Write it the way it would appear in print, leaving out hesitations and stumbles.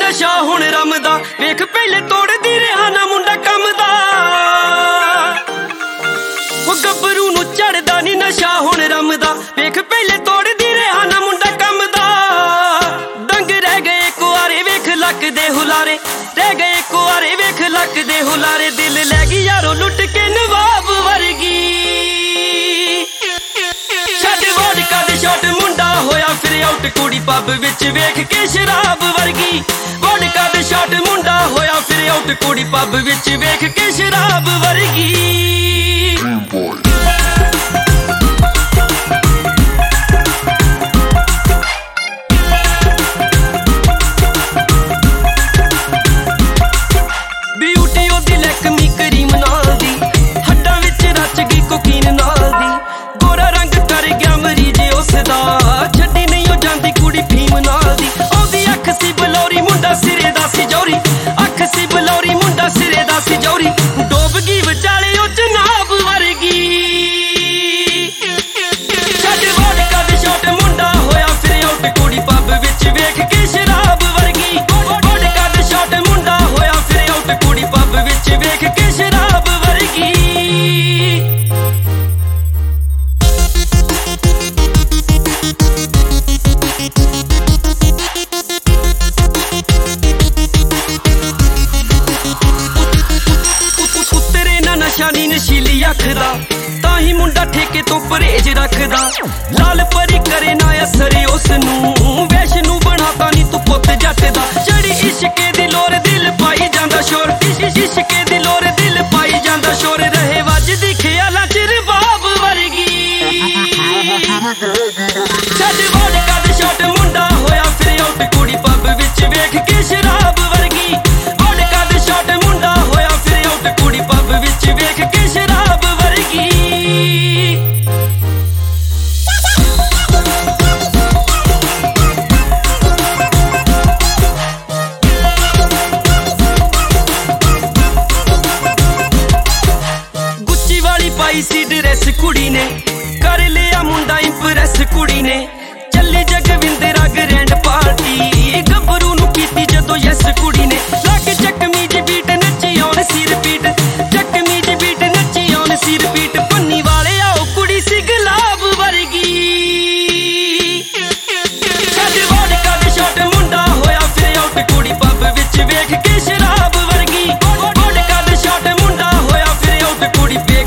नशा हुण रमदा वेख पहले तोड़दी रहा ना मुंडा कम दा ओ गब्बरू नू चढ़दा नी नशा हुण रमदा वेख पहले तोड़दी रहा ना मुंडा कम दा दंग रह गए कुआरे वेख लक दे हुलारे रह गए कुआरे वेख लक दे हुलारे दिल लै गई यारो लुट के नवाब वर्गी छड्ड वोडका दे शॉट मुंडा होया फिर आउट कुड़ी पब विच वेख के शराब वर्गी वोडका दे शॉट मुंडा होया फिर आउट कुड़ी पब विच वेख के शराब वर्गी ब्यूटी ओदी लैकमी करीम नाल दी हड्डां विच रच गई कोकीन नाल दी गोरा रंग कर गया मरीज उसदा छड्डी नहीं हो जांदी कुड़ी फीम नाल दी ओदी अख सी बलौरी मुंडा सिरे दा सी जौरी अख सी बलौरी मुंडा सिरे दा सी जौरी डोब गई विचाले ओ जनाब वर्गी छड्ड वोडका दे शॉट मुंडा होया फिर आउट कुड़ी पब विच वेख के शराब वर्गी वोडका दे शॉट मुंडा होया फिर आउट कुड़ी पब विच वेख के शराब वर्गी नशा नी नशीली अख दा ताही मुंडा ठेके तो परहेज रखदा लाल परी करे ना असर उसनू वैश्नू बनाता नी तू पुत जट दा चढ़ी इश्के दी लोर दिल पाई जांदा शोर इश्के दी लोर दिल पाई जांदा शोर रहे वजदी ख्यालां च रबाब वर्गी छड्ड वोडका दे शॉट मुंडा होया फिर आउट कुड़ी पब विच वेख के शराब वर्गी वोडका दे शॉट मुंडा होया फिर आउट कुड़ी पब विच वेख के शराब वर्गी गुच्ची वाली पाई सी ड्रेस कुड़ी ने कर लिया मुंडा इंप्रेस कुड़ी ने चली जगविंदरा ग्रैंड पार्टी गब्बरू नू कीती जदों यस कुड़ी ने लग चकमी जी बीट नच्ची आउण सिर पीट चकमी जी बीट नच्ची आउण सिर पीट पन्नी वाले आओ कुड़ी सी गुलाब वर्गी छड्ड वोडका दे शॉट मुंडा होया फिर आउट कुड़ी पब विच वेख के शराब वर्गी वोडका दे शॉट मुंडा होया फिर आउट कुड़ी